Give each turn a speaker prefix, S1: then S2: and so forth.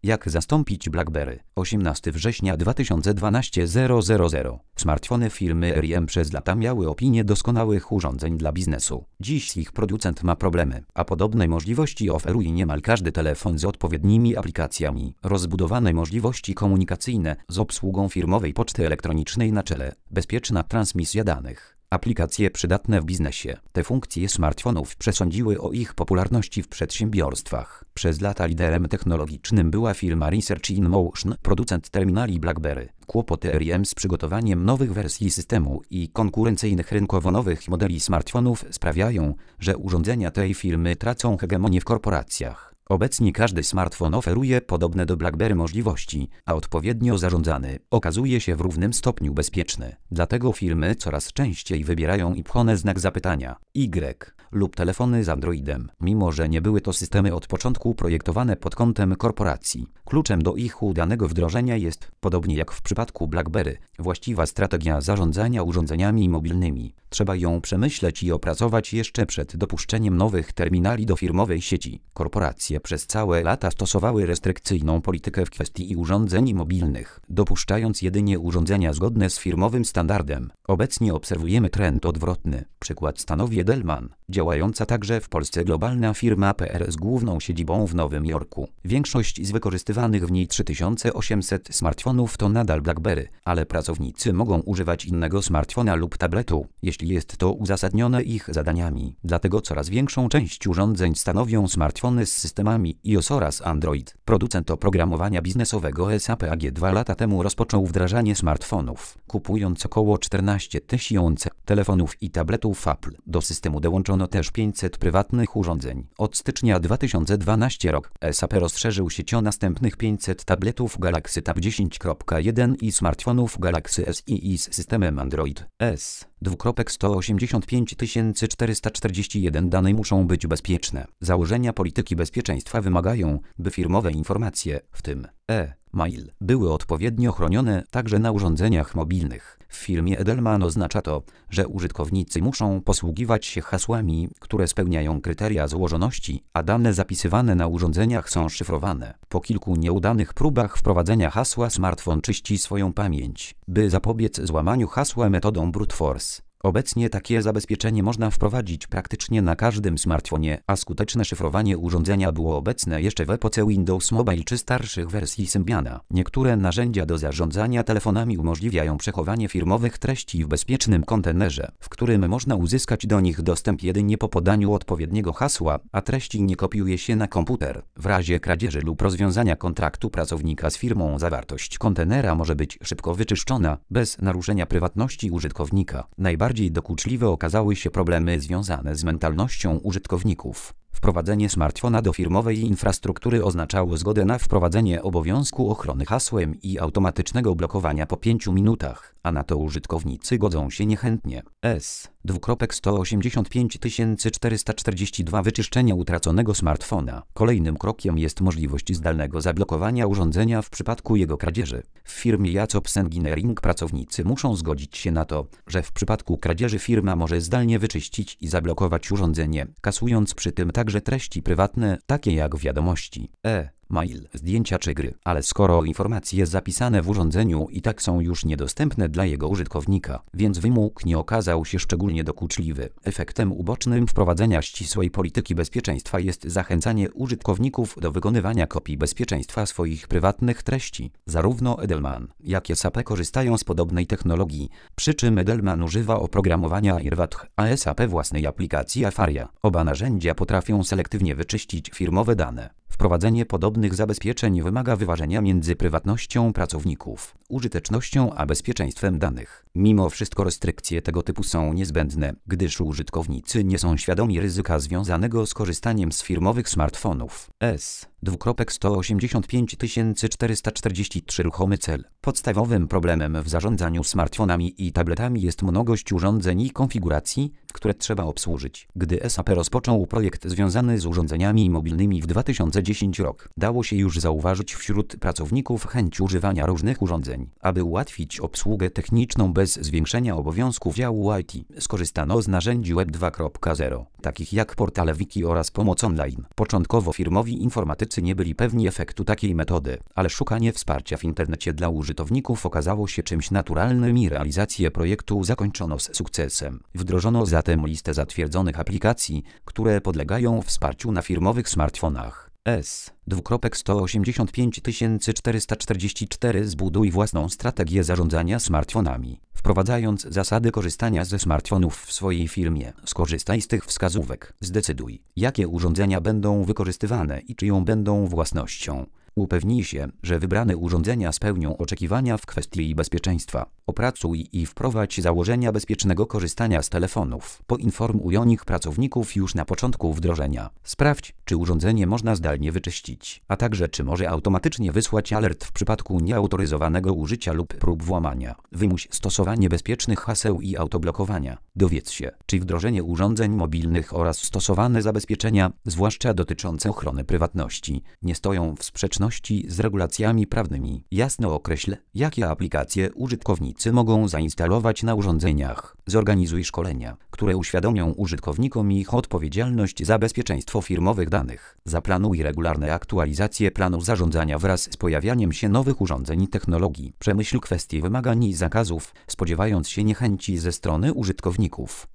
S1: Jak zastąpić BlackBerry? 18 września 2012 000. Smartfony firmy RIM przez lata miały opinię doskonałych urządzeń dla biznesu. Dziś ich producent ma problemy, a podobnej możliwości oferuje niemal każdy telefon z odpowiednimi aplikacjami. Rozbudowane możliwości komunikacyjne z obsługą firmowej poczty elektronicznej na czele, bezpieczna transmisja danych. Aplikacje przydatne w biznesie. Te funkcje smartfonów przesądziły o ich popularności w przedsiębiorstwach. Przez lata liderem technologicznym była firma Research in Motion, producent terminali BlackBerry. Kłopoty RIM z przygotowaniem nowych wersji systemu i konkurencyjnych rynkowo nowych modeli smartfonów sprawiają, że urządzenia tej firmy tracą hegemonię w korporacjach. Obecnie każdy smartfon oferuje podobne do BlackBerry możliwości, a odpowiednio zarządzany okazuje się w równym stopniu bezpieczny. Dlatego firmy coraz częściej wybierają iPhone znak zapytania, Y lub telefony z Androidem, mimo że nie były to systemy od początku projektowane pod kątem korporacji. Kluczem do ich udanego wdrożenia jest, podobnie jak w przypadku BlackBerry, właściwa strategia zarządzania urządzeniami mobilnymi. Trzeba ją przemyśleć i opracować jeszcze przed dopuszczeniem nowych terminali do firmowej sieci. Korporacje przez całe lata stosowały restrykcyjną politykę w kwestii urządzeń mobilnych, dopuszczając jedynie urządzenia zgodne z firmowym standardem. Obecnie obserwujemy trend odwrotny. Przykład stanowi Edelman, działająca także w Polsce globalna firma PR z główną siedzibą w Nowym Jorku. Większość z wykorzystywanych w niej 3800 smartfonów to nadal BlackBerry, ale pracownicy mogą używać innego smartfona lub tabletu, jeśli jest to uzasadnione ich zadaniami. Dlatego coraz większą część urządzeń stanowią smartfony z systemami iOS oraz Android. Producent oprogramowania biznesowego SAP AG 2 lata temu rozpoczął wdrażanie smartfonów, kupując około 14 tysięcy telefonów i tabletów Apple. Do systemu dołączono też 500 prywatnych urządzeń. Od stycznia 2012 roku SAP rozszerzył sieć o następnych 500 tabletów Galaxy Tab 10.1 i smartfonów Galaxy S i z systemem Android S. 185 441 dane muszą być bezpieczne. Założenia polityki bezpieczeństwa wymagają, by firmowe informacje, w tym e-mail, były odpowiednio chronione także na urządzeniach mobilnych. W firmie Edelman oznacza to, że użytkownicy muszą posługiwać się hasłami, które spełniają kryteria złożoności, a dane zapisywane na urządzeniach są szyfrowane. Po kilku nieudanych próbach wprowadzenia hasła smartfon czyści swoją pamięć, by zapobiec złamaniu hasła metodą brute force. Obecnie takie zabezpieczenie można wprowadzić praktycznie na każdym smartfonie, a skuteczne szyfrowanie urządzenia było obecne jeszcze w epoce Windows Mobile czy starszych wersji Symbiana. Niektóre narzędzia do zarządzania telefonami umożliwiają przechowanie firmowych treści w bezpiecznym kontenerze, w którym można uzyskać do nich dostęp jedynie po podaniu odpowiedniego hasła, a treści nie kopiuje się na komputer. W razie kradzieży lub rozwiązania kontraktu pracownika z firmą zawartość kontenera może być szybko wyczyszczona, bez naruszenia prywatności użytkownika. Najbardziej dokuczliwe okazały się problemy związane z mentalnością użytkowników. Wprowadzenie smartfona do firmowej infrastruktury oznaczało zgodę na wprowadzenie obowiązku ochrony hasłem i automatycznego blokowania po 5 minutach, a na to użytkownicy godzą się niechętnie. 185 442 wyczyszczenia utraconego smartfona. Kolejnym krokiem jest możliwość zdalnego zablokowania urządzenia w przypadku jego kradzieży. W firmie Jacobs Engineering pracownicy muszą zgodzić się na to, że w przypadku kradzieży firma może zdalnie wyczyścić i zablokować urządzenie, kasując przy tym także treści prywatne, takie jak wiadomości, mail, zdjęcia czy gry, ale skoro informacje zapisane w urządzeniu i tak są już niedostępne dla jego użytkownika, więc wymóg nie okazał się szczególnie dokuczliwy. Efektem ubocznym wprowadzenia ścisłej polityki bezpieczeństwa jest zachęcanie użytkowników do wykonywania kopii bezpieczeństwa swoich prywatnych treści. Zarówno Edelman, jak i SAP korzystają z podobnej technologii, przy czym Edelman używa oprogramowania IRWAT, a SAP własnej aplikacji Afaria. Oba narzędzia potrafią selektywnie wyczyścić firmowe dane. Wprowadzenie podobnych zabezpieczeń wymaga wyważenia między prywatnością pracowników, użytecznością a bezpieczeństwem danych. Mimo wszystko restrykcje tego typu są niezbędne, gdyż użytkownicy nie są świadomi ryzyka związanego z korzystaniem z firmowych smartfonów. 185 443 ruchomy cel. Podstawowym problemem w zarządzaniu smartfonami i tabletami jest mnogość urządzeń i konfiguracji, które trzeba obsłużyć. Gdy SAP rozpoczął projekt związany z urządzeniami mobilnymi w 2010 roku, dało się już zauważyć wśród pracowników chęć używania różnych urządzeń. Aby ułatwić obsługę techniczną bez zwiększenia obowiązków działu IT, skorzystano z narzędzi Web 2.0, takich jak portale wiki oraz pomoc online. Początkowo firmowi informatycy twórcy nie byli pewni efektu takiej metody, ale szukanie wsparcia w internecie dla użytkowników okazało się czymś naturalnym i realizację projektu zakończono z sukcesem. Wdrożono zatem listę zatwierdzonych aplikacji, które podlegają wsparciu na firmowych smartfonach. S. 2.185 444 Zbuduj własną strategię zarządzania smartfonami. Wprowadzając zasady korzystania ze smartfonów w swojej firmie, skorzystaj z tych wskazówek. Zdecyduj, jakie urządzenia będą wykorzystywane i czyją będą własnością. Upewnij się, że wybrane urządzenia spełnią oczekiwania w kwestii bezpieczeństwa. Opracuj i wprowadź założenia bezpiecznego korzystania z telefonów. Poinformuj o nich pracowników już na początku wdrożenia. Sprawdź, czy urządzenie można zdalnie wyczyścić, a także czy może automatycznie wysłać alert w przypadku nieautoryzowanego użycia lub prób włamania. Wymuś stosowanie bezpiecznych haseł i autoblokowania. Dowiedz się, czy wdrożenie urządzeń mobilnych oraz stosowane zabezpieczenia, zwłaszcza dotyczące ochrony prywatności, nie stoją w sprzeczności z regulacjami prawnymi. Jasno określ, jakie aplikacje użytkownicy mogą zainstalować na urządzeniach. Zorganizuj szkolenia, które uświadomią użytkownikom ich odpowiedzialność za bezpieczeństwo firmowych danych. Zaplanuj regularne aktualizacje planu zarządzania wraz z pojawianiem się nowych urządzeń i technologii. Przemyśl kwestie wymagań i zakazów, spodziewając się niechęci ze strony użytkowników.